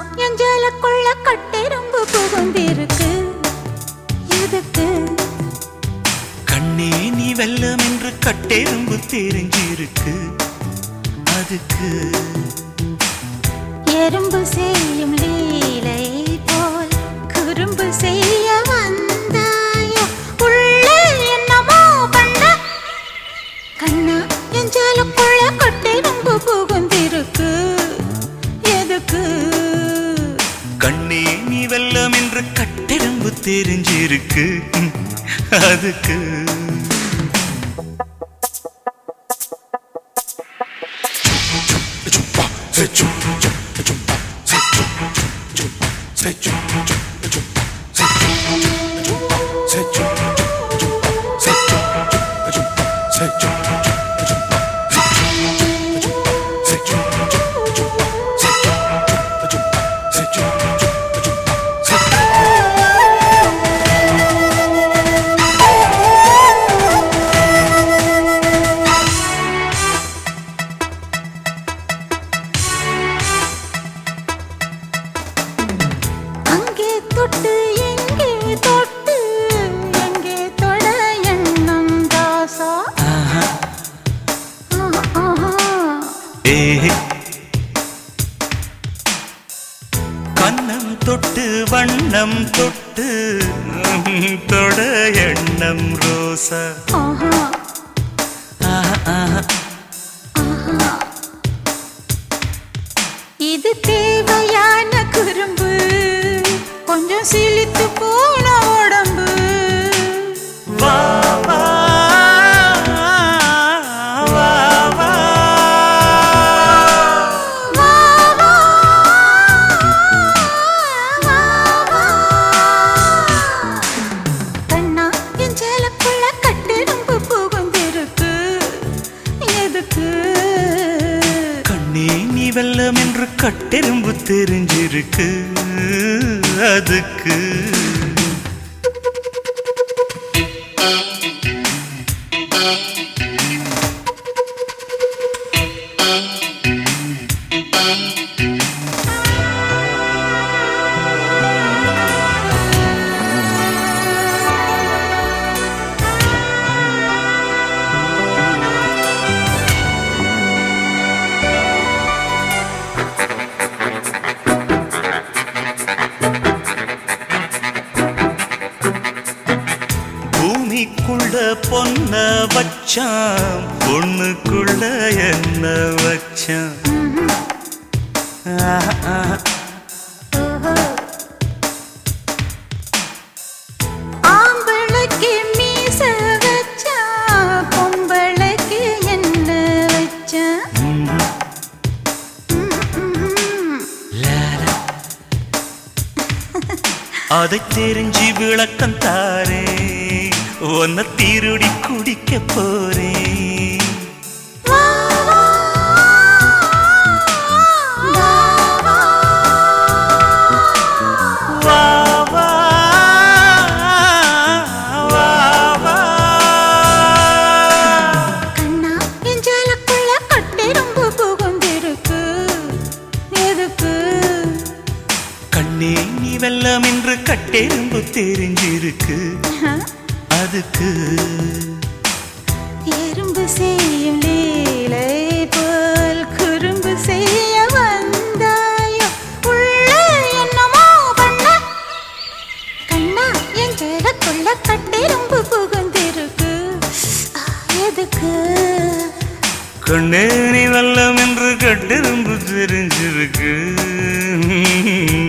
என் ஜாலக்குள்ள கட்டெரும்பு புகுந்திருக்கு. எதுக்கு? கண்ணே நீ வெல்லம் என்று கட்டெரும்பு தெரிஞ்சிருக்கு. அதுக்கு எறும்பு செய்யும் லீலை போல் குறும்பு செய்ய வந்தாயோ, உள்ளே என்னமோ பண்ண. கண்ணா என் ஜாலக்குள்ள கட்டெரும்பு புகுந்திருக்கு. எதுக்கு? கண்ணே நீ வெல்லம் என்று கட்டெரும்பு தெரிஞ்சிருக்கு. அதுக்கு தொட்டு எங்கே தொட்டு எங்கே தொட எண்ணம் தாசா. கண்ணம் தொட்டு வண்ணம் தொட்டு தொட எண்ணம் ரோசா. இது தேவையான குறும்பு, கொஞ்சம் சிலித்து போன உடம்பு. வா வா வா வா கண்ணா என் ஜாலக்குள்ள கட்டெரும்பு புகுந்திருக்கு. எதுக்கு? கண்ணே நீ வெல்லம் என்று கட்டெரும்பு தெரிஞ்சிருக்கு. அதுக்கு பூமிக்குள்ள பொன்ன வச்சான், பொண்ணுக்குள்ள என்ன வச்சான். ஆம்பளைக்கு மீச வச்சா, பொம்பளைக்கு என்ன வச்சா. அதை தெரிஞ்சு விளக்கம் தாரே, உன்னை திருடி குடிக்க போறேன். கண்ணா என் ஜாலக்குள்ள கட்டெரும்பு புகுந்திருக்கு. எதுக்கு? கண்ணே நீ வெல்லம் என்று கட்டெரும்பு தெரிஞ்சிருக்கு. அதுக்கு எறும்பு செய்யும் லீலை போல் குறும்பு செய்ய வந்தாயோ, உள்ளே என்னமோ பண்ண. கண்ணா என் ஜாலக்குள்ள கட்டெரும்பு புகுந்திருக்கு. எதுக்கு? கண்ணே நீ வெல்லம் என்று கட்டெரும்பு தெரிஞ்சிருக்கு.